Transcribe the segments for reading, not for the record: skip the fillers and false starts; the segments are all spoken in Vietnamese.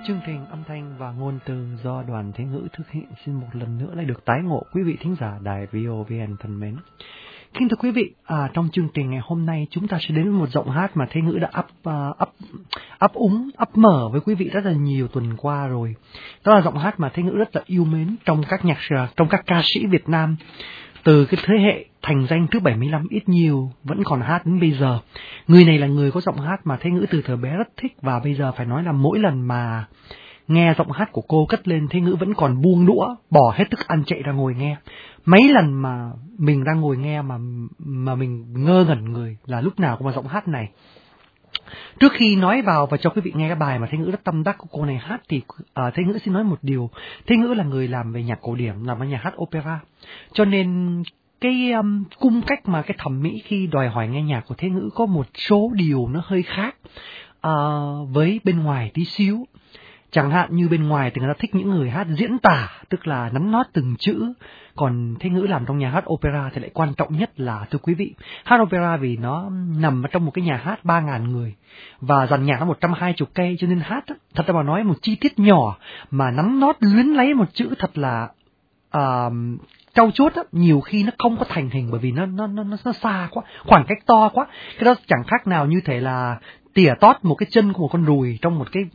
Chương trình âm thanh và ngôn từ do Đoàn Thế Ngữ thực hiện xin một lần nữa lại được tái ngộ quý vị thính giả đài VOVN thân mến. Kính thưa quý vị, trong chương trình ngày hôm nay chúng ta sẽ đến với một giọng hát mà Thế Ngữ đã ấp mở với quý vị rất là nhiều tuần qua rồi. Đó là giọng hát mà Thế Ngữ rất là yêu mến trong các ca sĩ Việt Nam. Từ cái thế hệ thành danh trước 75 ít nhiều vẫn còn hát đến bây giờ. Người này là người có giọng hát mà Thế Ngữ từ thời bé rất thích, và bây giờ phải nói là mỗi lần mà nghe giọng hát của cô cất lên, Thế Ngữ vẫn còn buông đũa, bỏ hết thức ăn chạy ra ngồi nghe. Mấy lần mà mình ra ngồi nghe mà mình ngơ ngẩn người là lúc nào cũng là giọng hát này. Trước khi nói vào và cho quý vị nghe cái bài mà Thế Ngữ rất tâm đắc của cô này hát thì Thế Ngữ xin nói một điều. Thế Ngữ là người làm về nhạc cổ điển, làm về nhạc hát opera. Cho nên cái cung cách mà cái thẩm mỹ khi đòi hỏi nghe nhạc của Thế Ngữ có một số điều nó hơi khác với bên ngoài tí xíu. Chẳng hạn như bên ngoài thì người ta thích những người hát diễn tả, tức là nắn nót từng chữ. Còn Thế Ngữ làm trong nhà hát opera thì lại quan trọng nhất là, thưa quý vị, hát opera vì nó nằm ở trong một cái nhà hát 3.000 người và dàn nhạc nó 120 cây, cho nên hát thật ra mà nói một chi tiết nhỏ mà nắn nót luyến lấy một chữ thật là trau chuốt á, nhiều khi nó không có thành hình bởi vì nó xa quá, khoảng cách to quá. Cái đó chẳng khác nào như thể là tỉa tót một cái chân của một con ruồi trong một cái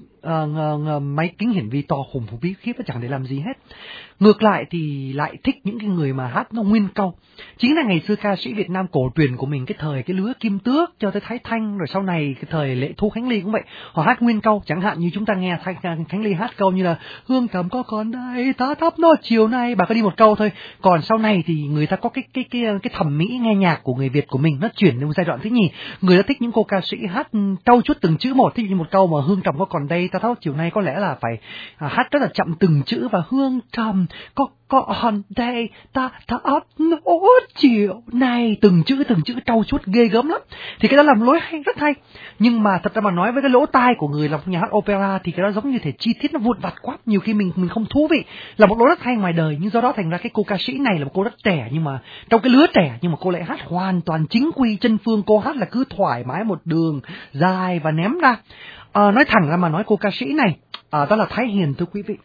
máy kính hiển vi to khủng khiếp, nó chẳng để làm gì hết. Ngược lại thì lại thích những cái người mà hát nó nguyên câu. Chính là ngày xưa ca sĩ Việt Nam cổ truyền của mình, cái thời cái lứa Kim Tước cho tới Thái Thanh, rồi sau này cái thời Lệ Thu Khánh Ly cũng vậy, họ hát nguyên câu. Chẳng hạn như chúng ta nghe Khánh Ly hát câu như là hương cầm có còn đây, ta thắp nó chiều nay, bà có đi một câu thôi. Còn sau này thì người ta có cái thẩm mỹ nghe nhạc của người Việt của mình nó chuyển đến một giai đoạn thứ nhì. Người ta thích những cô ca sĩ hát trau chuốt từng chữ một. Thí dụ như một câu mà hương trầm có còn đây, ta thắp chiều nay có lẽ là phải hát rất là chậm từng chữ, và hương trầm có còn đây, ta thắp nó chiều nay, từng chữ trau chuốt ghê gớm lắm. Thì cái đó làm lối hay, rất hay. Nhưng mà thật ra mà nói với cái lỗ tai của người làm nhà hát opera thì cái đó giống như thể chi tiết nó vụn vặt quá, nhiều khi mình không thú vị. Là một lối rất hay ngoài đời, nhưng do đó thành ra cái cô ca sĩ này là một cô rất trẻ, nhưng mà trong cái lứa trẻ nhưng mà cô lại hát hoàn toàn chính quy chân phương. Cô hát là cứ thoải mái một đường dài và ném ra. Nói thẳng ra mà nói, cô ca sĩ này đó là Thái Hiền, thưa quý vị.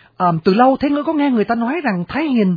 Từ lâu Thế Ngữ có nghe người ta nói rằng Thái Hiền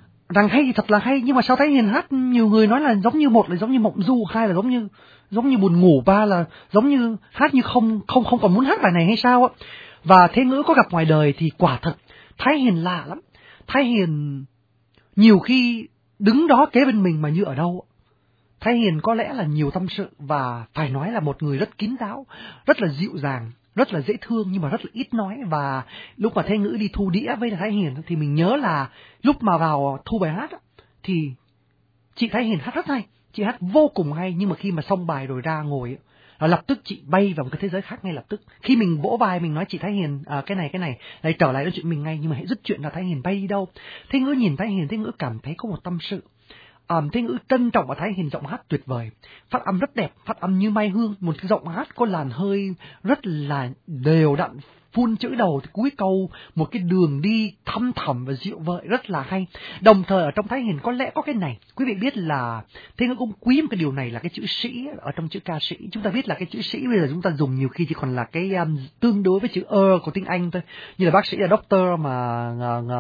hay thì thật là hay, nhưng mà sao Thái Hiền hát nhiều người nói là giống như, một là giống như mộng du, hai là giống như buồn ngủ, ba là giống như hát như không còn muốn hát bài này hay sao á. Và Thế Ngữ có gặp ngoài đời thì quả thật Thái Hiền lạ lắm. Thái Hiền nhiều khi đứng đó kế bên mình mà như ở đâu. Thái Hiền có lẽ là nhiều tâm sự, và phải nói là một người rất kín đáo, rất là dịu dàng, rất là dễ thương, nhưng mà rất là ít nói. Và lúc mà Thế Ngữ đi thu đĩa với Thái Hiền thì mình nhớ là lúc mà vào thu bài hát thì chị Thái Hiền hát rất hay, chị hát vô cùng hay, nhưng mà khi mà xong bài rồi ra ngồi là lập tức chị bay vào một cái thế giới khác ngay lập tức. Khi mình vỗ vai mình nói chị Thái Hiền cái này lại trở lại nói chuyện mình ngay, nhưng mà hãy dứt chuyện là Thái Hiền bay đi đâu. Thế Ngữ nhìn Thái Hiền, Thế Ngữ cảm thấy có một tâm sự. Thế Ngữ trân trọng và Thái Hiền giọng hát tuyệt vời, phát âm rất đẹp, phát âm như mai hương, một cái giọng hát có làn hơi rất là đều đặn, phun chữ đầu thì cuối câu một cái đường đi thâm thẳm và dịu vợi rất là hay. Đồng thời ở trong Thái Hiền có lẽ có cái này, quý vị biết là Thế Ngữ cũng quý một cái điều này là cái chữ sĩ ở trong chữ ca sĩ. Chúng ta biết là cái chữ sĩ bây giờ chúng ta dùng nhiều khi chỉ còn là cái tương đối với chữ của tiếng Anh thôi, như là bác sĩ là doctor mà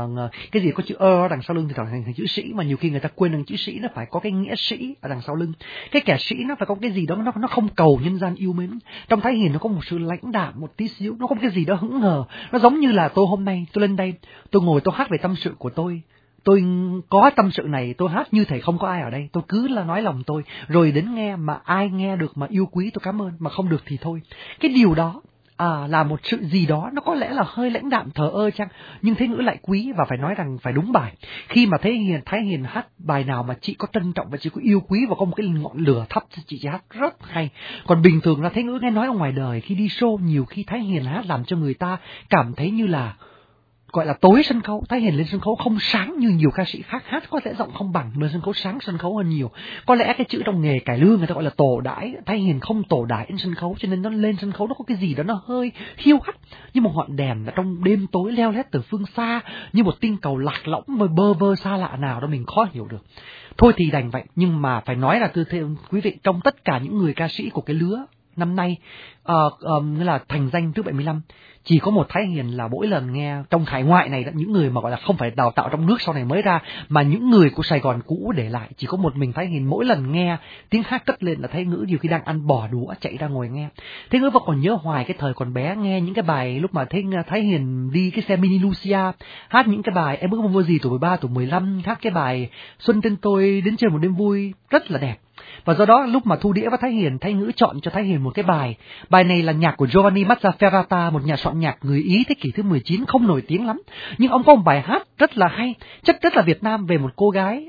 cái gì có chữ đằng sau lưng thì trở thành chữ sĩ, mà nhiều khi người ta quên rằng chữ sĩ nó phải có cái nghĩa sĩ ở đằng sau lưng. Cái kẻ sĩ nó phải có cái gì đó nó không cầu nhân gian yêu mến. Trong Thái Hiền nó có một sự lãnh đạm một tí xíu, nó có cái gì đó hững hờ. Nó giống như là tôi hôm nay tôi lên đây, tôi ngồi tôi hát về tâm sự của tôi có tâm sự này, tôi hát như thể không có ai ở đây, tôi cứ là nói lòng tôi, rồi đến nghe mà ai nghe được mà yêu quý tôi cảm ơn, mà không được thì thôi. Cái điều đó là một sự gì đó nó có lẽ là hơi lãnh đạm thờ ơ chăng, nhưng Thế Ngữ lại quý và phải nói rằng phải đúng bài. Khi mà Thái Hiền hát bài nào mà chị có trân trọng và chị có yêu quý và có một cái ngọn lửa thắp, chị hát rất hay. Còn bình thường là Thế Ngữ nghe nói ở ngoài đời khi đi show, nhiều khi Thái Hiền hát làm cho người ta cảm thấy như là gọi là tối sân khấu. Thái Hiền lên sân khấu không sáng như nhiều ca sĩ khác, hát có lẽ giọng không bằng, lên sân khấu sáng sân khấu hơn nhiều. Có lẽ cái chữ trong nghề cải lương người ta gọi là tổ đãi, Thái Hiền không tổ đãi trên sân khấu, cho nên nó lên sân khấu nó có cái gì đó nó hơi hiu hắt, như một ngọn đèn ở trong đêm tối leo lét từ phương xa, như một tinh cầu lạc lõng và bơ vơ xa lạ nào đó mình khó hiểu được. Thôi thì đành vậy, nhưng mà phải nói là thưa quý vị, trong tất cả những người ca sĩ của cái lứa năm nay, nghĩa là thành danh thứ 75. Chỉ có một Thái Hiền là mỗi lần nghe trong hải ngoại này, những người mà gọi là không phải đào tạo trong nước sau này mới ra, mà những người của Sài Gòn cũ để lại, chỉ có một mình Thái Hiền mỗi lần nghe tiếng hát cất lên là Thái Ngữ nhiều khi đang ăn bò đũa chạy ra ngồi nghe. Thái Ngữ vẫn còn nhớ hoài cái thời còn bé nghe những cái bài lúc mà Thái Hiền đi cái xe mini Lucia, hát những cái bài Em ước mong vô gì tuổi 13 tuổi 15, hát cái bài Xuân tên tôi đến chơi một đêm vui rất là đẹp. Và do đó lúc mà thu đĩa với Thái Hiền, Thái Ngữ chọn cho Thái Hiền một cái bài này là nhạc của Giovanni Mazzaferrata, một nhà soạn nhạc người Ý thế kỷ thứ 19, không nổi tiếng lắm, nhưng ông có một bài hát rất là hay, chất rất là Việt Nam, về một cô gái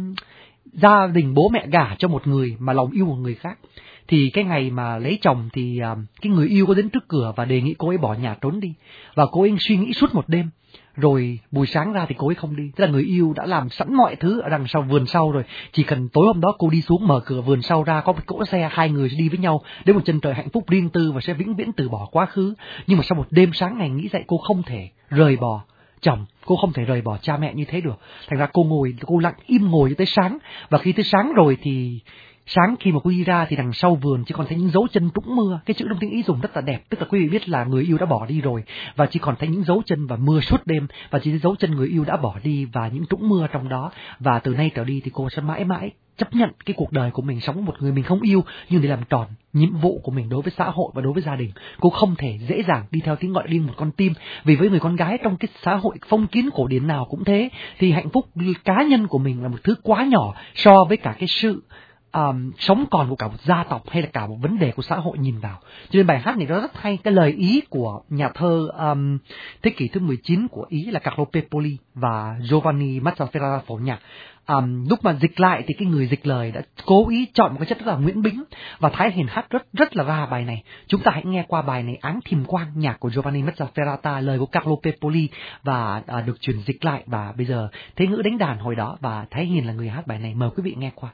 gia đình bố mẹ gả cho một người mà lòng yêu một người khác. Thì cái ngày mà lấy chồng thì cái người yêu có đến trước cửa và đề nghị cô ấy bỏ nhà trốn đi, và cô ấy suy nghĩ suốt một đêm. Rồi buổi sáng ra thì cô ấy không đi. Tức là người yêu đã làm sẵn mọi thứ ở đằng sau vườn sau rồi. Chỉ cần tối hôm đó cô đi xuống mở cửa vườn sau ra, có một cỗ xe, hai người sẽ đi với nhau đến một chân trời hạnh phúc riêng tư và sẽ vĩnh viễn từ bỏ quá khứ. Nhưng mà sau một đêm sáng ngày nghĩ dậy, cô không thể rời bỏ chồng, cô không thể rời bỏ cha mẹ như thế được. Thành ra cô lặng im ngồi cho tới sáng. Và khi tới sáng rồi thì sáng khi mà cô đi ra thì đằng sau vườn chỉ còn thấy những dấu chân trũng mưa. Cái chữ trong tiếng Ý dùng rất là đẹp, tức là quý vị biết là người yêu đã bỏ đi rồi, và chỉ còn thấy những dấu chân và mưa suốt đêm, và chỉ thấy dấu chân người yêu đã bỏ đi và những trũng mưa trong đó. Và từ nay trở đi thì cô sẽ mãi mãi chấp nhận cái cuộc đời của mình sống với một người mình không yêu, nhưng để làm tròn nhiệm vụ của mình đối với xã hội và đối với gia đình. Cô không thể dễ dàng đi theo tiếng gọi riêng một con tim, vì với người con gái trong cái xã hội phong kiến cổ điển nào cũng thế, thì hạnh phúc cá nhân của mình là một thứ quá nhỏ so với cả cái sự sống còn của cả một gia tộc hay là cả một vấn đề của xã hội nhìn vào. Cho nên bài hát này nó rất hay. Cái lời Ý của nhà thơ thế kỷ thứ 19 của Ý là Carlo Pepoli và Giovanni Mazzaferrata phổ nhạc. Lúc mà dịch lại thì cái người dịch lời đã cố ý chọn một cái chất rất là Nguyễn Bính, và Thái Hiền hát rất là ra bài này. Chúng ta hãy nghe qua bài này Áng Thìm Quang, nhạc của Giovanni Mazzaferrata, lời của Carlo Pepoli, và được chuyển dịch lại. Và bây giờ Thế Ngữ đánh đàn hồi đó và Thái Hiền là người hát bài này. Mời quý vị nghe qua.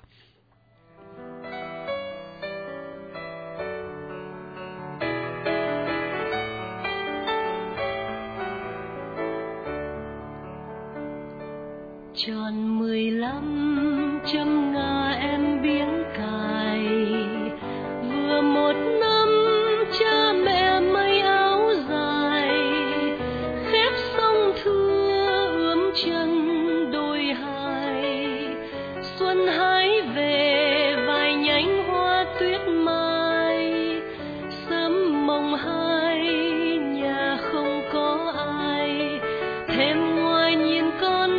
Tròn 15 châm ngà em biếng cài, vừa một năm cha mẹ may áo dài, khép sông thưa ướm chân đôi hai, xuân hái về vài nhánh hoa tuyết mai, sớm mồng hai nhà không có ai, thêm ngoài nhìn con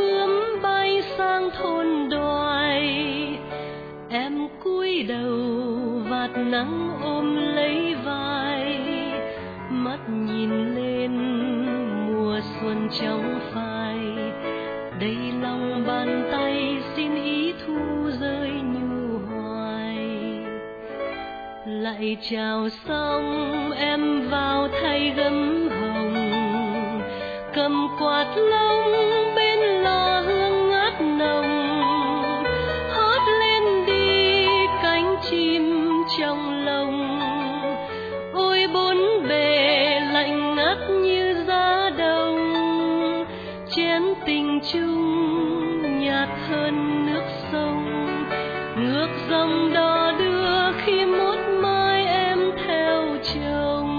thôn đoài, em cúi đầu vạt nắng ôm lấy vai, mắt nhìn lên mùa xuân trong phai, đầy lòng bàn tay xin ý thu rơi nhu hoài. Lại chào xong em vào thay gấm hồng, cầm quạt lông bên lò hương ngát nồng, hót lên đi cánh chim trong lồng. Ôi bốn bề lạnh ngắt như giá đông, chén tình chung nhạt hơn nước sông, ngược dòng đò đưa khi một mai em theo chồng.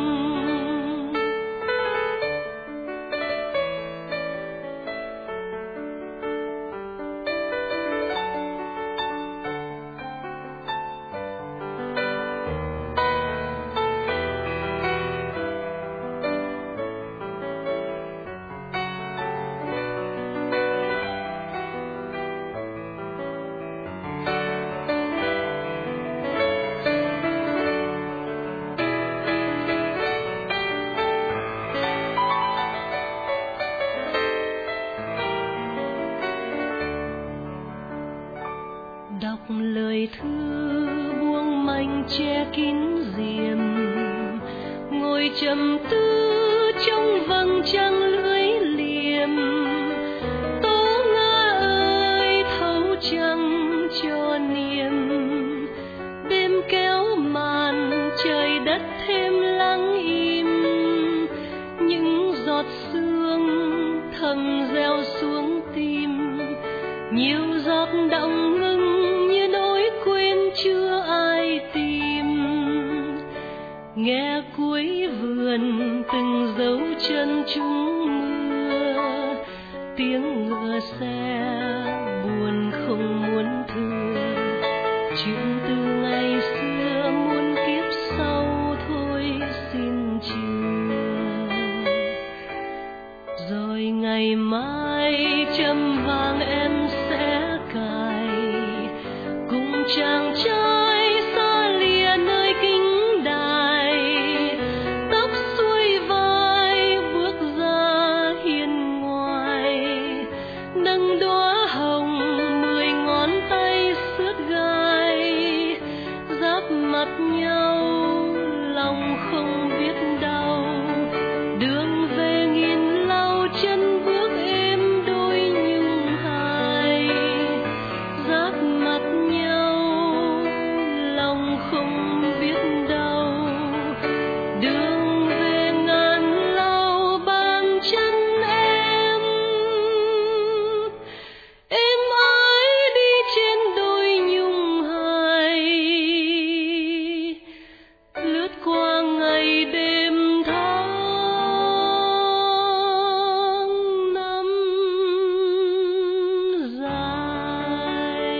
Đọc lời thư buông manh che kín diềm, ngồi trầm tư trong vầng trăng lưỡi liềm. Tố Nga ơi thấu trăng cho niềm, đêm kéo màn trời đất thêm lắng im, những giọt sương thầm reo xuống tim, nhiều giọt đọng ngưng như nỗi quên chưa ai tìm. nghe cuối vườn từng dấu chân trúng mưa, tiếng ngựa xe buồn không muốn thưa, chuyện từ ngày xưa muôn kiếp sau thôi xin chừa. Rồi ngày mai châm vàng em sẽ cài cùng chàng trai xa lìa nơi kính đài, tóc xuôi vai bước ra hiên ngoài, nâng đóa hồng 10 ngón tay xướt gai, giáp mặt nhau lòng không biết đau, đường về nghìn lau chân bước êm đôi nhung hài, giáp mặt nhau lòng không biết đau, đường về ngàn lau bàn chân em ái đi trên đôi nhung hài, lướt qua ngày đêm tháng năm dài.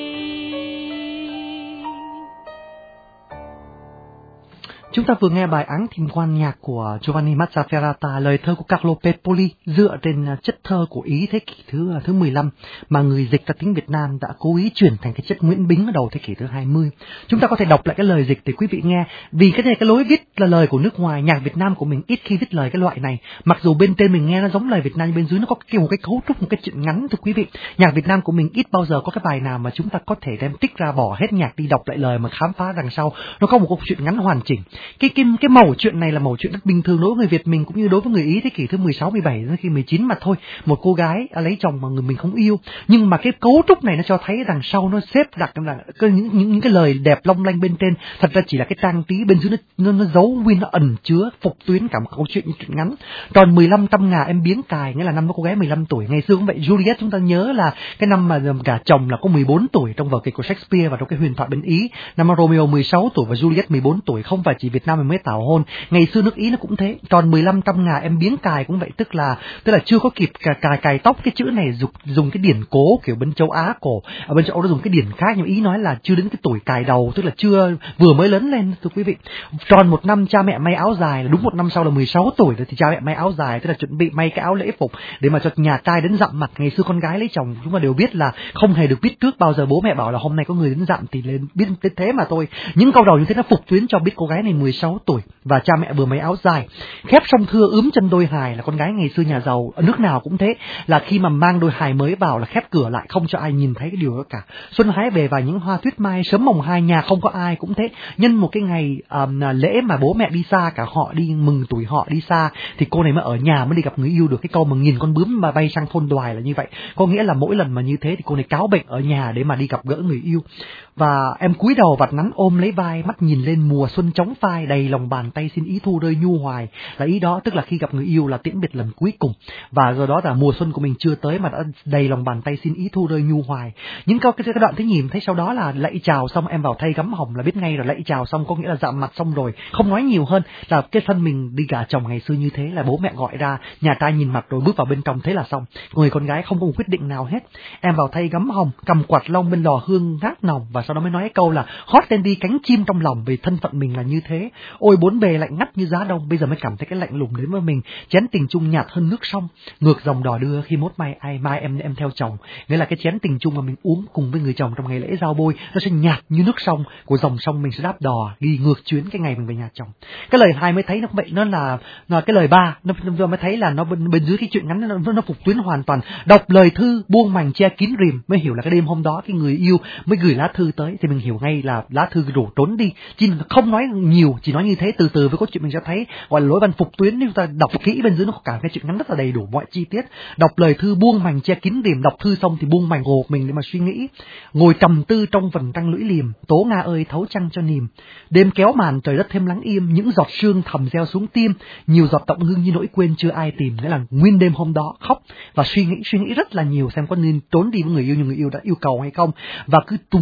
Chúng ta vừa nghe bài Áng Thìn Quan nhạc của Giovanni Mazzaferrata, lời thơ của Carlo Pepoli dựa trên chất thơ của Ý thế kỷ thứ 15 mà người dịch ra tiếng Việt Nam đã cố ý chuyển thành cái chất Nguyễn Bính ở đầu thế kỷ thứ 20. Chúng ta có thể đọc lại cái lời dịch để quý vị nghe, vì cái này cái lối viết là lời của nước ngoài, nhạc Việt Nam của mình ít khi viết lời cái loại này. Mặc dù bên trên mình nghe nó giống lời Việt Nam nhưng bên dưới nó có một cái cấu trúc, một cái chuyện ngắn thưa quý vị. Nhạc Việt Nam của mình ít bao giờ có cái bài nào mà chúng ta có thể đem tích ra bỏ hết nhạc đi đọc lại lời mà khám phá đằng sau nó có một câu chuyện ngắn hoàn chỉnh. Cái mẩu chuyện này là mẩu chuyện rất bình thường đối với người Việt mình cũng như đối với người Ý thế kỷ thứ 16, 17 đến khi 19 mà thôi. Một cô gái lấy chồng mà người mình không yêu, nhưng mà cái cấu trúc này nó cho thấy đằng sau nó xếp đặt là những cái lời đẹp long lanh bên trên thật ra chỉ là cái trang trí, bên dưới nó giấu nguyên, nó ẩn chứa phục tuyến cả một câu chuyện ngắn. Tròn 15 trăm ngà em biếng cài, nghĩa là năm đó cô gái 15 tuổi. Ngày xưa cũng vậy, Juliet chúng ta nhớ là cái năm mà gả chồng là có 14 tuổi trong vở kịch của Shakespeare và trong cái huyền thoại bên Ý. Năm Romeo 16 tuổi và Juliet 14 tuổi, không phải chỉ Việt Nam mới tảo hôn. Ngày xưa nước Ý nó cũng thế. Tròn 15 trăm ngà em biếng cài cũng vậy, tức là chưa có kịp cài tóc. Cái chữ này dùng cái điển cố kiểu bên châu Á cổ, ở bên châu Âu nó dùng cái điển khác, nhưng Ý nói là chưa đến cái tuổi cài đầu, tức là chưa vừa mới lớn lên thưa quý vị. Tròn một năm cha mẹ may áo dài, là đúng một năm sau là 16 tuổi rồi thì cha mẹ may áo dài, tức là chuẩn bị may cái áo lễ phục để mà cho nhà trai đến dặm mặt. Ngày xưa con gái lấy chồng chúng ta đều biết là không hề được biết trước, bao giờ bố mẹ bảo là hôm nay có người đến dặm thì lên biết đến thế mà thôi. Những câu đầu như thế nó phục tuyến cho biết cô gái này 16 tuổi và cha mẹ vừa may áo dài. Khép song thưa ướm chân đôi hài, là con gái ngày xưa nhà giàu ở nước nào cũng thế, là khi mà mang đôi hài mới vào là khép cửa lại không cho ai nhìn thấy cái điều đó cả. Xuân hái về và những hoa tuyết mai, sớm mồng 2 nhà không có ai cũng thế. Nhân một cái ngày lễ mà bố mẹ đi xa, cả họ đi mừng tuổi họ đi xa, thì cô này mới ở nhà mới đi gặp người yêu được. Cái câu mà nhìn con bướm mà bay sang thôn đoài là như vậy, có nghĩa là mỗi lần mà như thế thì cô này cáo bệnh ở nhà để mà đi gặp gỡ người yêu. Và em cúi đầu vạt nắng ôm lấy vai, mắt nhìn lên mùa xuân chóng phai, đầy lòng bàn tay xin ý thu rơi nhu hoài. Là ý đó, tức là khi gặp người yêu là tiễn biệt lần cuối cùng, và rồi đó là mùa xuân của mình chưa tới mà đã đầy lòng bàn tay xin ý thu rơi nhu hoài. Những cái đoạn thấy nhìn thấy sau đó là lạy chào xong em vào thay gấm hồng, là biết ngay rồi, lạy chào xong có nghĩa là dạm mặt xong rồi, không nói nhiều hơn, là cái thân mình đi gả chồng ngày xưa như thế, là bố mẹ gọi ra, nhà trai nhìn mặt rồi bước vào bên trong, thế là xong. Người con gái không có một quyết định nào hết. Em vào thay gấm hồng, cầm quạt lông bên lò hương ngát nồng, và sau đó mới nói câu là hót lên đi cánh chim trong lòng, vì thân phận mình là như thế. Ôi bốn bề lạnh ngắt như giá đông, bây giờ mới cảm thấy cái lạnh lùng đến với mình. Chén tình chung nhạt hơn nước sông, ngược dòng đò đưa, khi mốt mai em theo chồng. Nghĩa là cái chén tình chung mà mình uống cùng với người chồng trong ngày lễ giao bôi, nó sẽ nhạt như nước sông của dòng sông, mình sẽ đáp đò đi ngược chuyến cái ngày mình về nhà chồng. Cái lời 2 mới thấy nó vậy, nó là cái lời 3 nó mới thấy là nó bên dưới cái chuyện ngắn nó phục tuyến hoàn toàn. Đọc lời thư buông mành che kín rìm mới hiểu là cái đêm hôm đó cái người yêu mới gửi lá thư tới, thì mình hiểu ngay là lá thư đổ trốn đi, chỉ không nói nhiều, chỉ nói như thế từ từ với câu chuyện mình sẽ thấy gọi là lối văn phục tuyến. Nếu chúng ta đọc kỹ bên dưới nó có cả cái chuyện ngắn rất là đầy đủ mọi chi tiết. Đọc lời thư buông mành che kín rìm, đọc thư xong thì buông mành gộp mình để mà suy nghĩ, ngồi trầm tư trong vầng trăng lưỡi liềm, tố Nga ơi thấu trăng cho niềm. Đêm kéo màn trời đất thêm lắng im, những giọt sương thầm gieo xuống tim, nhiều giọt động hương như nỗi quên chưa ai tìm. Nghĩa là nguyên đêm hôm đó khóc và suy nghĩ rất là nhiều xem có nên trốn đi với người yêu nhưng người yêu đã yêu cầu hay không, và cứ nguyên một đêm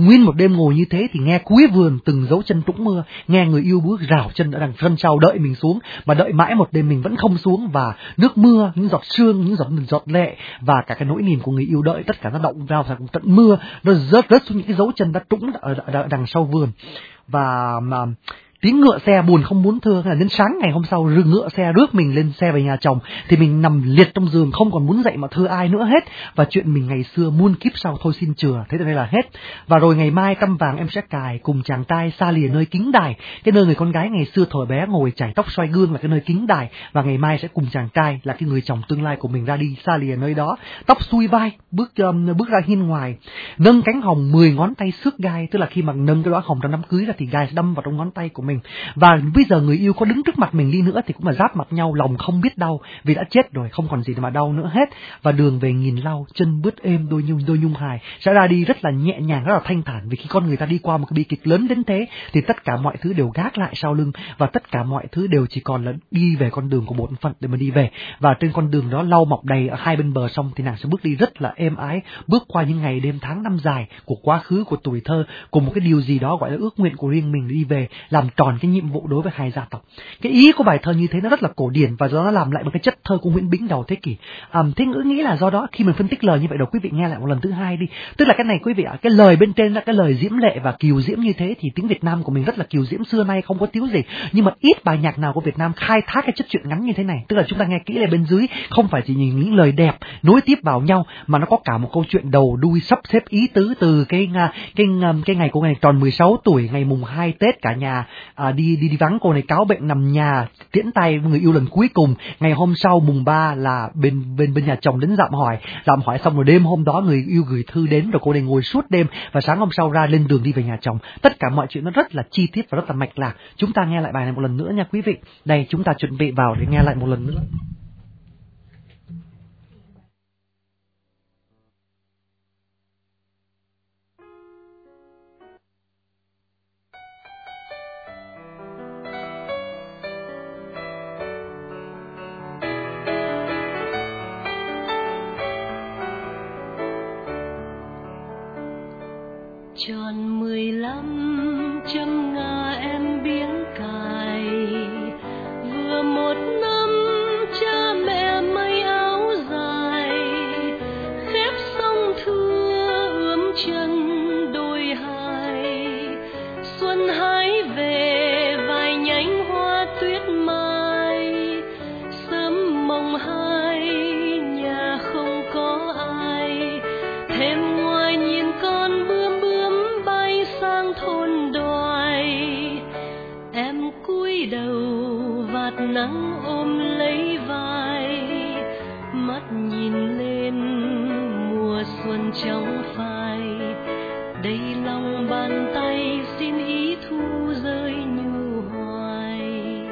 đêm ngồi như thế thì nghe cuối vườn từng dấu chân trũng mưa, nghe người yêu bước rào chân ở đằng sân sau đợi mình xuống, mà đợi mãi một đêm mình vẫn không xuống, và nước mưa, những giọt sương, những giọt lệ và cả cái nỗi niềm của người yêu đợi, tất cả nó động vào thành trận mưa, nó rớt xuống những cái dấu chân đã trũng ở đằng sau vườn. Và mà tiếng ngựa xe buồn không muốn thưa, là đến sáng ngày hôm sau ngựa xe rước mình lên xe về nhà chồng, thì mình nằm liệt trong giường không còn muốn dậy mà thưa ai nữa hết, và chuyện mình ngày xưa muôn kiếp sau thôi xin chừa, thế đây là hết. Và rồi ngày mai căm vàng em sẽ cài cùng chàng trai xa lìa nơi kính đài, cái nơi người con gái ngày xưa thuở bé ngồi chải tóc xoay gương là cái nơi kính đài, và ngày mai sẽ cùng chàng trai là cái người chồng tương lai của mình ra đi xa lìa nơi đó, tóc xuôi vai bước ra hiên ngoài, nâng cánh hồng 10 ngón tay xước gai, tức là khi mà nâng cái đóa hồng trong đám cưới ra thì gai sẽ đâm vào trong ngón tay của mình. Và bây giờ người yêu có đứng trước mặt mình đi nữa thì cũng là giáp mặt nhau, lòng không biết đau vì đã chết rồi, không còn gì mà đau nữa hết. Và đường về nghìn lau, chân bước êm đôi nhung hài sẽ ra đi rất là nhẹ nhàng, rất là thanh thản, vì khi con người ta đi qua một cái bi kịch lớn đến thế thì tất cả mọi thứ đều gác lại sau lưng, và tất cả mọi thứ đều chỉ còn là đi về con đường của bổn phận để mà đi về. Và trên con đường đó lau mọc đầy ở hai bên bờ sông thì nàng sẽ bước đi rất là êm ái, bước qua những ngày đêm tháng năm dài của quá khứ, của tuổi thơ, cùng một cái điều gì đó gọi là ước nguyện của riêng mình, đi về làm tròn cái nhiệm vụ đối với hai gia tộc. Cái ý của bài thơ như thế nó rất là cổ điển, và do nó làm lại một cái chất thơ của Nguyễn Bính đầu thế kỷ. Thế ngữ nghĩ là do đó khi mình phân tích lời như vậy, đầu quý vị nghe lại một lần thứ hai đi. Tức là cái này quý vị ạ, cái lời bên trên là cái lời diễm lệ và kiều diễm như thế thì tiếng Việt Nam của mình rất là kiều diễm, xưa nay không có thiếu gì. Nhưng mà ít bài nhạc nào của Việt Nam khai thác cái chất truyện ngắn như thế này. Tức là chúng ta nghe kỹ lại bên dưới, không phải chỉ nhìn những lời đẹp nối tiếp vào nhau, mà nó có cả một câu chuyện đầu đuôi sắp xếp ý tứ, từ cái ngày cô này tròn 16 tuổi, ngày mùng 2 Tết cả nhà đi vắng, cô này cáo bệnh nằm nhà tiễn tay người yêu lần cuối cùng. Ngày hôm sau mùng 3 là bên nhà chồng đến dạm hỏi xong rồi đêm hôm đó người yêu gửi thư đến, rồi cô này ngồi suốt đêm, và sáng hôm sau ra lên đường đi về nhà chồng. Tất cả mọi chuyện nó rất là chi tiết và rất là mạch lạc. Chúng ta nghe lại bài này một lần nữa nha quý vị. Đây, chúng ta chuẩn bị vào để nghe lại một lần nữa. Tròn 15 châm ngà em biếng cài, vừa một năm cha mẹ may áo dài, khép sông thưa ướm chân đôi hài, xuân hái về vài nhánh hoa tuyết mai, sớm mồng 2 nhà không có ai, thêm ngoài nhìn con sang thôn đoài, em cúi đầu vạt nắng ôm lấy vai, mắt nhìn lên mùa xuân trong phai, đây lòng bàn tay xin ý thu rơi nhu hoài.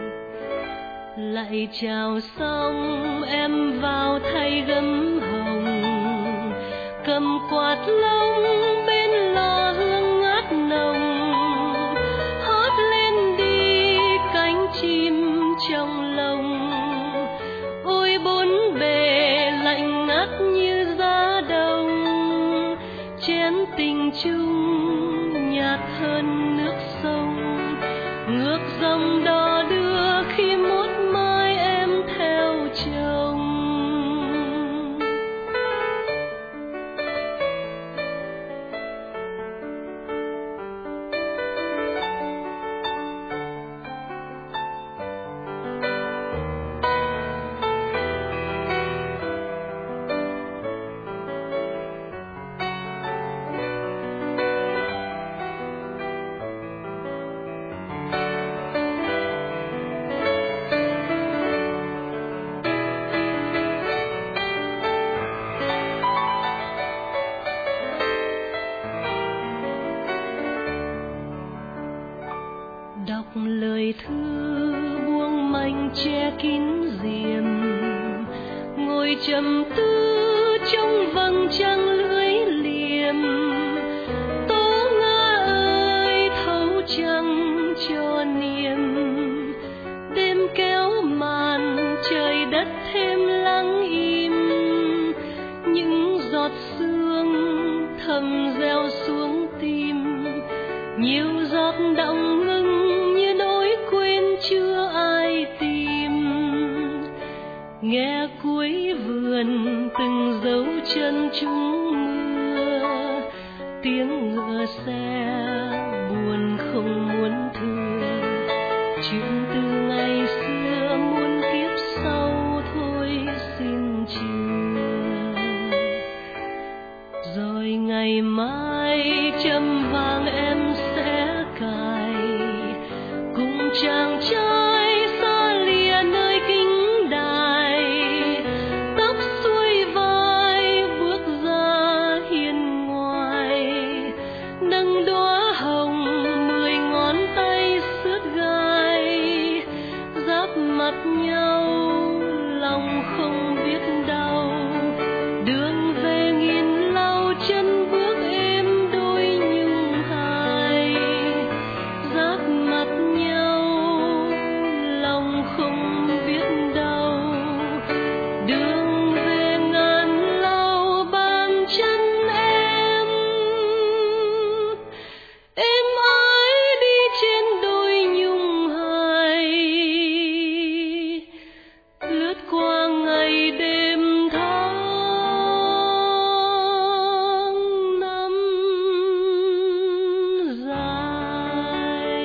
Lại chào xong em vào thay gấm hồng, cầm quạt lông bên lò hương ngát nồng, hót lên đi cánh chim trong lồng, ôi bốn bề lạnh ngắt như giá đông, chén tình chung nhạt hơn nước sông, ngược dòng đò đưa khi một mai em theo chồng. Đọc lời thư buông manh che kín diềm, ngồi trầm tư trong vầng trăng lưỡi liềm, tố nga ơi thấu trăng cho niềm, đêm kéo màn trời đất thêm lắng im, những giọt sương thầm gieo xuống tim, trúng mưa, tiếng ngựa xe buồn không muốn thưa, chuyện từ ngày xưa muôn kiếp sau thôi xin chừa. Rồi ngày mai châm vàng em sẽ cài cùng chàng trai xa lìa nơi kính đài, tóc xuôi vai bước ra hiên ngoài, nâng đóa hồng 10 ngón tay xướt gai, giáp mặt nhau lòng không biết đau, đường về nghìn lau chân bước êm đôi nhung hài, giáp mặt nhau lòng không biết đau, đường về ngàn lau bàn chân em ái đi trên đôi nhung hài, lướt qua ngày đêm tháng năm dài.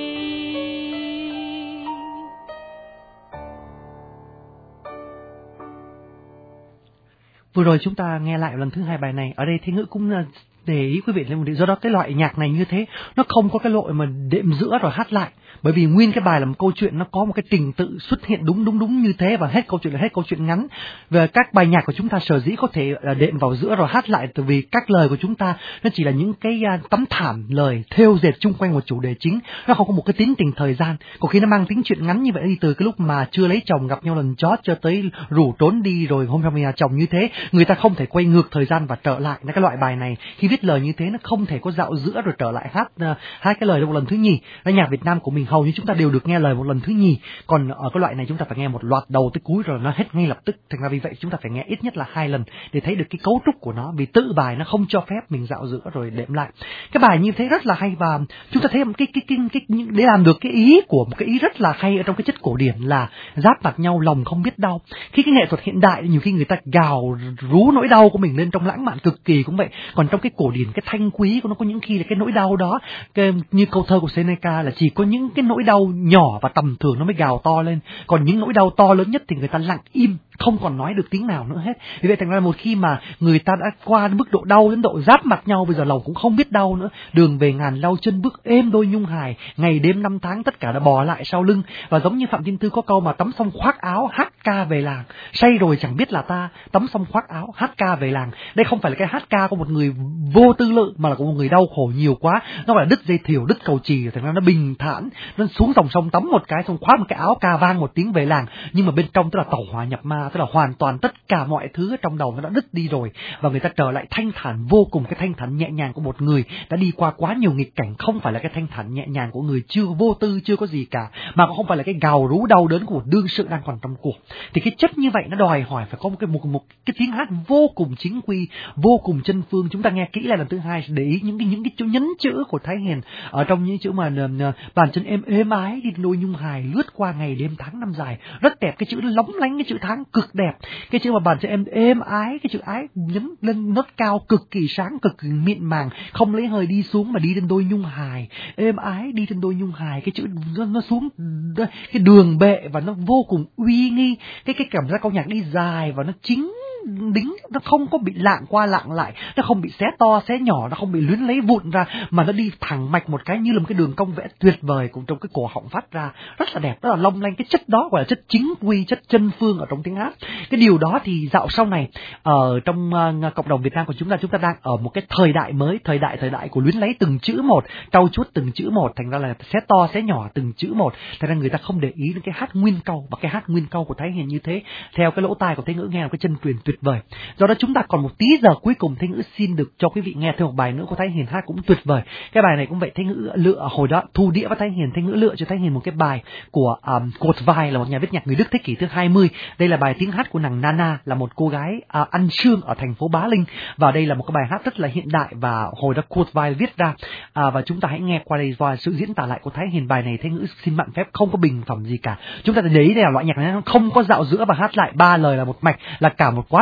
Vừa rồi chúng ta nghe lại lần thứ 2 bài này. Ở đây Thế Ngữ cũng để ý quý vị lên một điều, do đó cái loại nhạc này như thế nó không có cái lội mà đệm giữa rồi hát lại, bởi vì nguyên cái bài là một câu chuyện, nó có một cái trình tự xuất hiện đúng như thế, và hết câu chuyện là hết câu chuyện ngắn. Về các bài nhạc của chúng ta sở dĩ có thể đệm vào giữa rồi hát lại, từ vì các lời của chúng ta nó chỉ là những cái tấm thảm lời thêu dệt chung quanh một chủ đề chính, nó không có một cái tính tình thời gian. Có khi nó mang tính chuyện ngắn như vậy, đi từ cái lúc mà chưa lấy chồng gặp nhau lần chót cho tới rủ trốn đi rồi hôm trong nhà chồng, như thế người ta không thể quay ngược thời gian và trở lại. Cái loại bài này khi viết lời như thế nó không thể có dạo giữa rồi trở lại hát hai cái lời một lần thứ nhì. Là nhạc Việt Nam của mình hầu như chúng ta đều được nghe lời một lần thứ nhì, còn ở cái loại này chúng ta phải nghe một loạt đầu tới cuối rồi nó hết ngay lập tức. Thành ra vì vậy chúng ta phải nghe ít nhất là 2 lần để thấy được cái cấu trúc của nó, vì tự bài nó không cho phép mình dạo giữa rồi đệm lại. Cái bài như thế rất là hay, và chúng ta thấy một cái để làm được cái ý của một cái ý rất là hay ở trong cái chất cổ điển là giáp mặt nhau lòng không biết đau. Khi cái nghệ thuật hiện đại nhiều khi người ta gào rú nỗi đau của mình lên trong lãng mạn cực kỳ cũng vậy, còn trong cái cổ điển cái thanh quý của nó có những khi là cái nỗi đau đó, như câu thơ của Seneca là chỉ có những cái nỗi đau nhỏ và tầm thường nó mới gào to lên, còn những nỗi đau to lớn nhất thì người ta lặng im không còn nói được tiếng nào nữa hết. Vì vậy thành ra một khi mà người ta đã qua mức độ đau đến độ giáp mặt nhau, bây giờ lòng cũng không biết đau nữa, đường về ngàn lau chân bước êm đôi nhung hài, ngày đêm năm tháng tất cả đã bò lại sau lưng. Và giống như Phạm Thiên Tư có câu mà tắm xong khoác áo hát ca về làng, say rồi chẳng biết là ta, tắm xong khoác áo hát ca về làng. Đây không phải là cái hát ca của một người vô tư lự, mà là của một người đau khổ nhiều quá, nó phải là đứt dây thiều đứt cầu chì, thành ra nó bình thản, nó xuống dòng sông tắm một cái xong khoác một cái áo ca vang một tiếng về làng, nhưng mà bên trong tức là tẩu hỏa nhập ma, tức là hoàn toàn tất cả mọi thứ ở trong đầu nó đã đứt đi rồi, và người ta trở lại thanh thản vô cùng, cái thanh thản nhẹ nhàng của một người đã đi qua quá nhiều nghịch cảnh, không phải là cái thanh thản nhẹ nhàng của người chưa vô tư, chưa có gì cả, mà cũng không phải là cái gào rú đau đớn của một đương sự đang còn trong cuộc. Thì cái chất như vậy nó đòi hỏi phải có một cái tiếng hát vô cùng chính quy, vô cùng chân phương. Chúng ta nghe kỹ lại lần thứ 2 để ý những cái chữ nhấn chữ của Thái Hiền ở trong những chữ mà bàn chân em êm ái đi đôi nhung hài, lướt qua ngày đêm tháng năm dài, rất đẹp. Cái chữ lóng lánh, cái chữ tháng cực đẹp. Cái chữ mà bàn chân em êm ái, cái chữ ái nhấn lên nốt cao cực kỳ sáng, cực kỳ mịn màng, không lấy hơi đi xuống mà đi trên đôi nhung hài, êm ái đi trên đôi nhung hài. Cái chữ nó xuống cái đường bệ và nó vô cùng uy nghi. Cái cảm giác câu nhạc đi dài và nó chính đính, nó không có bị lạng qua lạng lại, nó không bị xé to xé nhỏ, nó không bị luyến lấy vụn ra, mà nó đi thẳng mạch một cái như là một cái đường cong vẽ tuyệt vời cũng trong cái cổ họng phát ra, rất là đẹp, rất là long lanh. Cái chất đó gọi là chất chính quy, chất chân phương ở trong tiếng hát. Cái điều đó thì dạo sau này ở trong cộng đồng Việt Nam của chúng ta đang ở một cái thời đại mới, thời đại của luyến lấy từng chữ một, trau chuốt từng chữ một, thành ra là xé to xé nhỏ từng chữ một, thành ra người ta không để ý đến cái hát nguyên câu, và cái hát nguyên câu của Thái Hiền như thế theo cái lỗ tai của Thế Ngữ nghe là cái chân truyền tuyệt vời. Do đó chúng ta còn một tí giờ cuối cùng, Thế Ngữ xin được cho quý vị nghe thêm một bài nữa của Thái Hiền hát cũng tuyệt vời. Cái bài này cũng vậy, Thế Ngữ lựa hồi đó thu đĩa với Thái Hiền, Thế Ngữ lựa cho Thái Hiền một cái bài của Kurzweil, là một nhà viết nhạc người Đức thế kỷ thứ 20. Đây là bài tiếng hát của nàng Nana, là một cô gái ăn sương ở thành phố Bá Linh, và đây là một cái bài hát rất là hiện đại và hồi đó Kurzweil viết ra. Và chúng ta hãy nghe qua đây và sự diễn tả lại của Thái Hiền. Bài này Thế Ngữ xin mạn phép không có bình phẩm gì cả. Chúng ta thấy đấy là loại nhạc này nó không có dạo giữa và hát lại 3 lời là một mạch, là cả một quá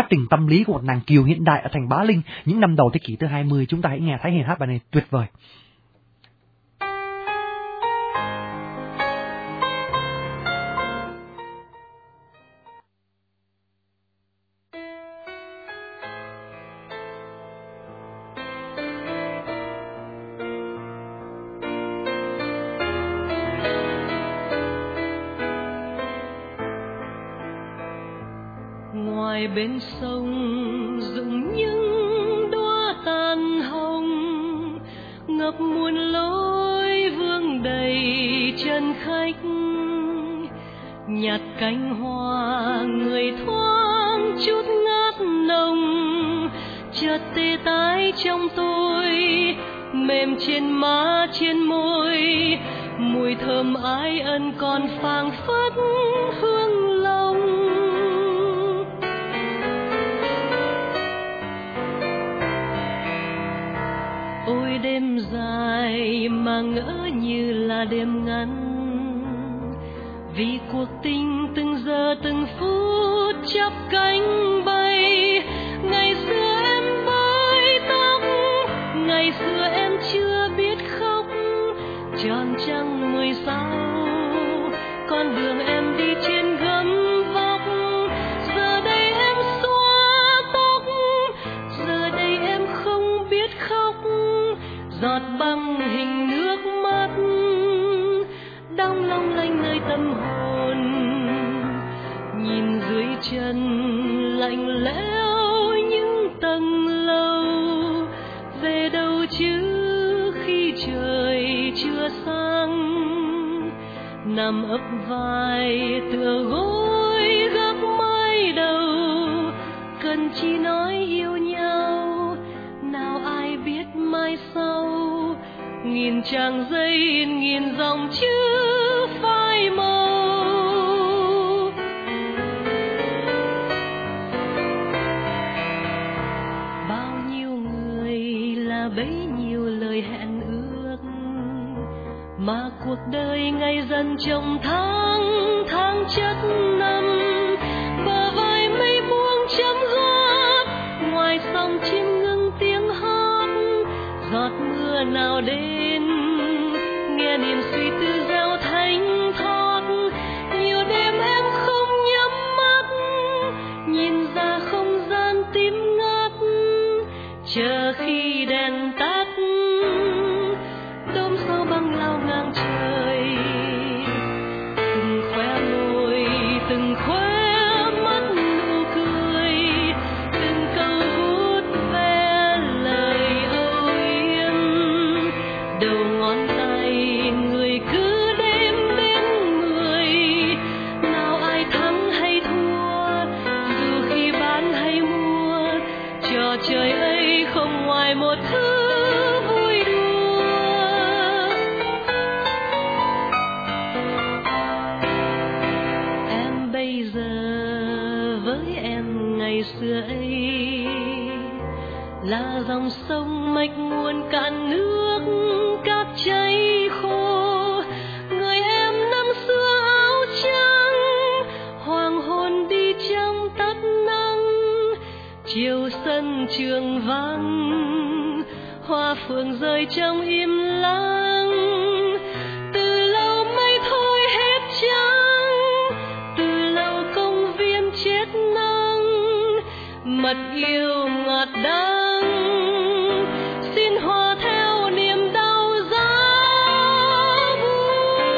quá trình tâm lý của một nàng kiều hiện đại ở thành Bá Linh những năm đầu thế kỷ thứ 20. Chúng ta hãy nghe Thái Hiền hát bài này tuyệt vời. Ngoài bên sông rụng những đóa tàn hồng, ngập muôn lối vương đầy chân khách. Nhặt cánh hoa người thoáng chút ngát nồng, chợt tê tái trong tôi, mềm trên má trên môi, mùi thơm ái ân còn phảng phất hương lòng. Ôi đêm dài mà ngỡ như là đêm ngắn, vì cuộc tình từng giờ từng phút chắp cánh bay. Ngày xưa em bới tóc, ngày xưa em chưa biết khóc, tròn trăng 16 con đường em đi trên gấm vóc. Giờ đây em xóa tóc, giờ đây em không biết khóc, giọt băng hình nước mắt đong long lanh nơi tâm hồn. Nhìn dưới chân lạnh lẽo những tầng lầu, về đâu chứ khi trời chưa sáng. Nằm ấp vai tựa gối gác mái đầu, cần chỉ nói yêu nhau, nào ai biết mai sau. Nghìn trang giấy in nghìn dòng chữ phai màu. Bao nhiêu người là bấy nhiêu lời hẹn ước, mà cuộc đời ngày dần trong tháng chất năm. Bờ vai mây buông chấm gót, ngoài sông chim ngưng tiếng hót. Giọt mưa nào đến nghe niềm suy tư gieo thánh thót. Nhiều đêm em không nhắm mắt, nhìn ra không gian tím ngắt, chờ khi đèn tắt đốm sao băng lao ngang trời. Từng khóe môi từng khóe mắt nụ cười, từng câu vút ve lời âu yếm. Đầu ngón tay người cứ đếm đến 10, nào ai thắng hay thua, dù khi bán hay mua. Trò chơi ấy không ngoài một thứ vui đùa. Em bây giờ với em ngày xưa ấy là dòng sông mạch nguồn cạn nước, cát cháy khô. Người em năm xưa áo trắng, hoàng hôn đi trong tắt nắng. Chiều sân trường vắng, hoa phượng rơi trong im lặng. Từ lâu mây thôi hết trắng, từ lâu công viên chết nắng. Mật yêu ngọt đắng, xin hòa theo niềm đau giá buốt.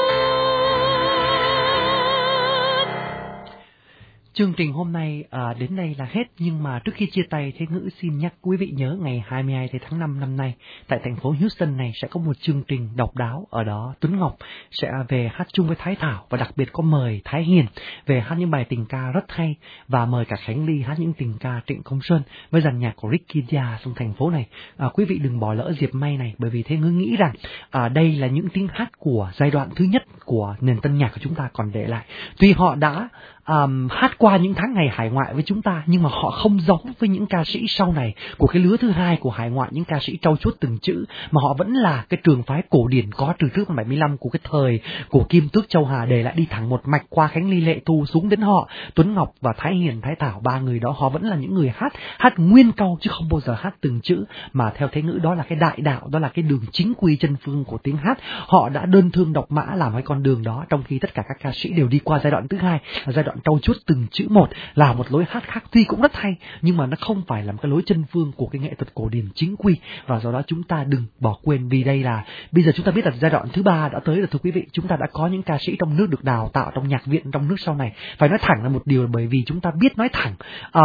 Chương trình hôm nay đến đây là hết, nhưng mà trước khi chia tay, Thế Ngữ xin nhắc quý vị nhớ ngày 22 tháng 5 năm nay tại thành phố Houston này sẽ có một chương trình độc đáo. Ở đó Tuấn Ngọc sẽ về hát chung với Thái Thảo, và đặc biệt có mời Thái Hiền về hát những bài tình ca rất hay, và mời cả Khánh Ly hát những tình ca Trịnh Công Sơn với dàn nhạc của Ricky Dia trong thành phố này. Quý vị đừng bỏ lỡ dịp may này, bởi vì Thế Ngữ nghĩ rằng đây là những tiếng hát của giai đoạn thứ nhất của nền tân nhạc của chúng ta còn để lại. Tuy họ đã hát qua những tháng ngày hải ngoại với chúng ta, nhưng mà họ không giống với những ca sĩ sau này của cái lứa thứ hai của hải ngoại, những ca sĩ trau chuốt từng chữ, mà họ vẫn là cái trường phái cổ điển có từ trước năm 75 của cái thời của Kim Tước, Châu Hà, để lại đi thẳng một mạch qua Khánh Ly, Lệ Thu xuống đến họ Tuấn Ngọc và Thái Hiền, Thái Thảo. Ba người đó họ vẫn là những người hát nguyên câu chứ không bao giờ hát từng chữ, mà theo Thế Ngữ đó là cái đại đạo, đó là cái đường chính quy chân phương của tiếng hát. Họ đã đơn thương độc mã làm cái con đường đó, trong khi tất cả các ca sĩ đều đi qua giai đoạn thứ hai, là giai đoạn trau chuốt từng chữ một, là một lối hát khác tuy cũng rất hay, nhưng mà nó không phải là một cái lối chân phương của cái nghệ thuật cổ điển chính quy. Và do đó chúng ta đừng bỏ quên, vì đây là bây giờ chúng ta biết là giai đoạn thứ ba đã tới rồi thưa quý vị. Chúng ta đã có những ca sĩ trong nước được đào tạo trong nhạc viện trong nước sau này. Phải nói thẳng là một điều, bởi vì chúng ta biết nói thẳng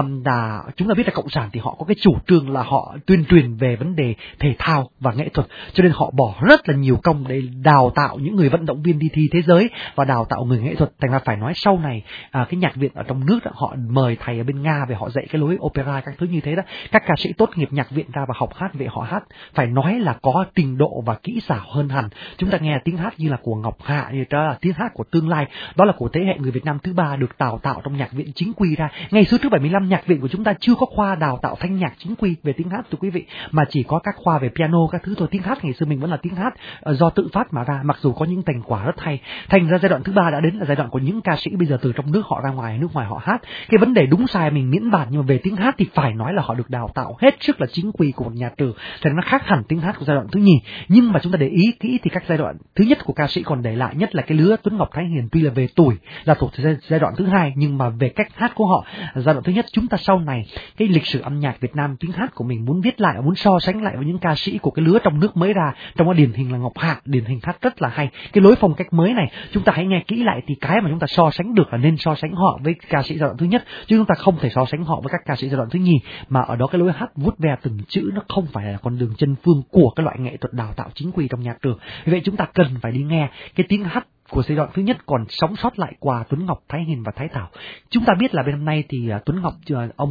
là chúng ta biết là cộng sản thì họ có cái chủ trương là họ tuyên truyền về vấn đề thể thao và nghệ thuật, cho nên họ bỏ rất là nhiều công để đào tạo những người vận động viên đi thi thế giới và đào tạo người nghệ thuật. Thành ra phải nói sau này cái nhạc viện ở trong nước đó, họ mời thầy ở bên Nga về họ dạy cái lối opera các thứ như thế đó. Các ca sĩ tốt nghiệp nhạc viện ra và học hát về họ hát phải nói là có trình độ và kỹ xảo hơn hẳn. Chúng ta nghe tiếng hát như là của Ngọc Hạ, như đó là tiếng hát của tương lai, đó là của thế hệ người Việt Nam thứ ba được đào tạo trong nhạc viện chính quy ra. Ngày xưa trước 75 nhạc viện của chúng ta chưa có khoa đào tạo thanh nhạc chính quy về tiếng hát thưa quý vị, mà chỉ có các khoa về piano các thứ thôi. Tiếng hát ngày xưa mình vẫn là tiếng hát do tự phát mà ra, mặc dù có những thành quả rất hay. Thành ra giai đoạn thứ ba đã đến là giai đoạn của những ca sĩ bây giờ từ trong nước họ ra ngoài nước ngoài họ hát. Cái vấn đề đúng sai mình miễn bàn, nhưng mà về tiếng hát thì phải nói là họ được đào tạo hết sức là chính quy của một nhà trường, thì nó khác hẳn tiếng hát của giai đoạn thứ nhì. Nhưng mà chúng ta để ý kỹ thì các giai đoạn thứ nhất của ca sĩ còn để lại, nhất là cái lứa Tuấn Ngọc, Thái Hiền, tuy là về tuổi là thuộc giai đoạn thứ hai, nhưng mà về cách hát của họ giai đoạn thứ nhất. Chúng ta sau này cái lịch sử âm nhạc Việt Nam tiếng hát của mình muốn viết lại, muốn so sánh lại với những ca sĩ của cái lứa trong nước mới ra, trong đó điển hình là Ngọc Hạ, điển hình hát rất là hay. Cái lối phong cách mới này chúng ta hãy nghe kỹ lại, thì cái mà chúng ta so sánh được là nên so sánh họ với ca sĩ giai đoạn thứ nhất, chứ chúng ta không thể so sánh họ với các ca sĩ giai đoạn thứ nhì, mà ở đó cái lối hát vuốt ve từng chữ nó không phải là con đường chân phương của cái loại nghệ thuật đào tạo chính quy trong nhạc trường. Vì vậy chúng ta cần phải đi nghe cái tiếng hát của giai đoạn thứ nhất còn sống sót lại qua Tuấn Ngọc, Thái Hiền và Thái Thảo. Chúng ta biết là bên năm nay thì Tuấn Ngọc,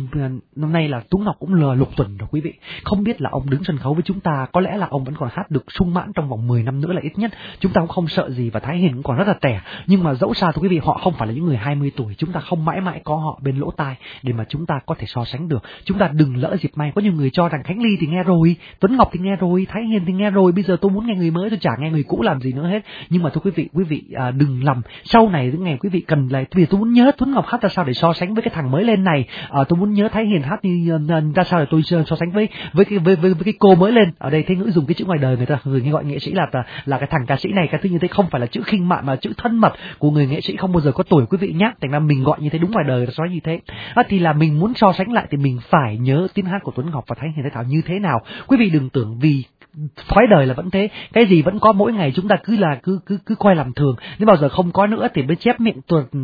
năm nay là Tuấn Ngọc cũng là lục tuần rồi quý vị. Không biết là ông đứng sân khấu với chúng ta, có lẽ là ông vẫn còn hát được sung mãn trong vòng 10 năm nữa là ít nhất. Chúng ta cũng không sợ gì, và Thái Hiền cũng còn rất là trẻ. Nhưng mà dẫu sao thưa quý vị, họ không phải là những người 20 tuổi. Chúng ta không mãi mãi có họ bên lỗ tai để mà chúng ta có thể so sánh được. Chúng ta đừng lỡ dịp may. Có nhiều người cho rằng Khánh Ly thì nghe rồi, Tuấn Ngọc thì nghe rồi, Thái Hiền thì nghe rồi, bây giờ tôi muốn nghe người mới, tôi chả nghe người cũ làm gì nữa hết. Nhưng mà thưa quý vị đừng lầm. Sau này đến ngày quý vị cần lại, vì tôi muốn nhớ Tuấn Ngọc hát ra sao để so sánh với cái thằng mới lên này, tôi muốn nhớ Thái Hiền hát như ra sao để tôi so sánh với cái cô mới lên. Ở đây Thế Ngữ dùng cái chữ ngoài đời người ta thường gọi nghệ sĩ là cái thằng ca sĩ này, cái thứ như thế không phải là chữ khinh mạn mà chữ thân mật của người nghệ sĩ không bao giờ có tuổi quý vị nhé. Thành ra mình gọi như thế đúng ngoài đời là nói như thế. Thì là mình muốn so sánh lại thì mình phải nhớ tiếng hát của Tuấn Ngọc và Thái Hiền, Thái Thảo như thế nào. Quý vị đừng tưởng vì thói đời là vẫn thế, cái gì vẫn có, mỗi ngày chúng ta cứ coi làm thường, nếu bao giờ không có nữa thì mới chép miệng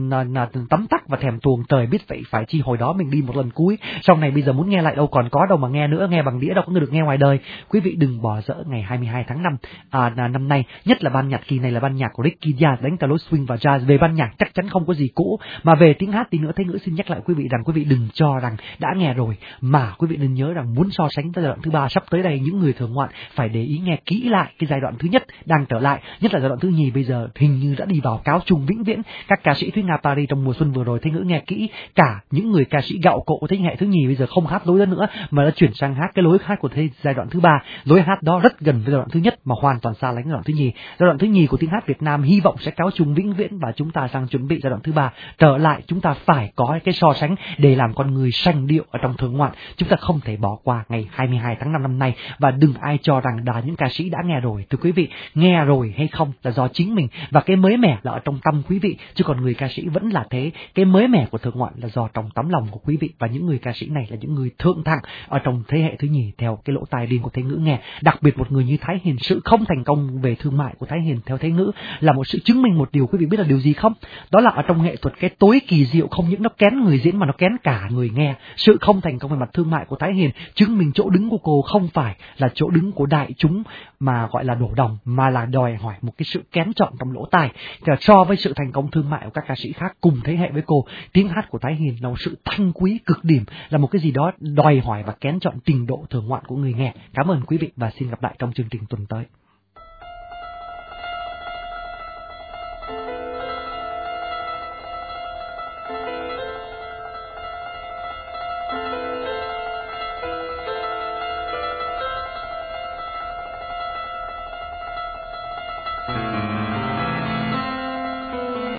tấm tắc và thèm thuồng. Trời biết vậy phải chi hồi đó mình đi một lần cuối, sau này bây giờ muốn nghe lại đâu còn có đâu mà nghe nữa, nghe bằng đĩa đâu có được nghe ngoài đời. Quý vị đừng bỏ dỡ ngày 22 tháng 5 năm nay, nhất là ban nhạc kỳ này là ban nhạc của Ricky Diaz đánh cả lối swing và jazz. Về ban nhạc chắc chắn không có gì cũ, mà về tiếng hát thì nữa Thế Ngữ xin nhắc lại quý vị rằng quý vị đừng cho rằng đã nghe rồi, mà quý vị nên nhớ rằng muốn so sánh với giai đoạn thứ ba sắp tới đây, những người thường ngoạn phải để ý nghe kỹ lại cái giai đoạn thứ nhất đang trở lại, nhất là giai đoạn thứ nhì bây giờ hình như đã đi vào cáo chung vĩnh viễn. Các ca sĩ Thúy Nga Paris trong mùa xuân vừa rồi Thế Ngữ nghe kỹ, cả những người ca sĩ gạo cội thế hệ thứ nhì bây giờ không hát lối đó nữa mà đã chuyển sang hát cái lối hát của giai đoạn thứ ba. Lối hát đó rất gần với giai đoạn thứ nhất mà hoàn toàn xa lánh giai đoạn thứ nhì. Giai đoạn thứ nhì của tiếng hát Việt Nam hy vọng sẽ cáo chung vĩnh viễn, và chúng ta đang chuẩn bị giai đoạn thứ ba trở lại. Chúng ta phải có cái so sánh để làm con người sanh điệu ở trong thường ngoạn. Chúng ta không thể bỏ qua ngày 22 tháng 5 năm nay, và đừng ai cho rằng đã những ca sĩ đã nghe rồi. Thưa quý vị, nghe rồi hay không là do chính mình, và cái mới mẻ là ở trong tâm quý vị, chứ còn người ca sĩ vẫn là thế. Cái mới mẻ của thường ngoạn là do trong tấm lòng của quý vị, và những người ca sĩ này là những người thượng thặng ở trong thế hệ thứ nhì theo cái lỗ tai riêng của Thế Ngữ nghe. Đặc biệt một người như Thái Hiền, sự không thành công về thương mại của Thái Hiền theo Thế Ngữ là một sự chứng minh một điều. Quý vị biết là điều gì không? Đó là ở trong nghệ thuật cái tối kỳ diệu không những nó kén người diễn mà nó kén cả người nghe. Sự không thành công về mặt thương mại của Thái Hiền chứng minh chỗ đứng của cô không phải là chỗ đứng của đại chúng mà gọi là đổ đồng, mà là đòi hỏi một cái sự kén chọn trong lỗ tai. So với sự thành công thương mại của các ca sĩ khác cùng thế hệ với cô, tiếng hát của Thái Hiền là một sự thanh quý cực điểm, là một cái gì đó đòi hỏi và kén chọn trình độ thường ngoạn của người nghe. Cảm ơn quý vị và xin gặp lại trong chương trình tuần tới.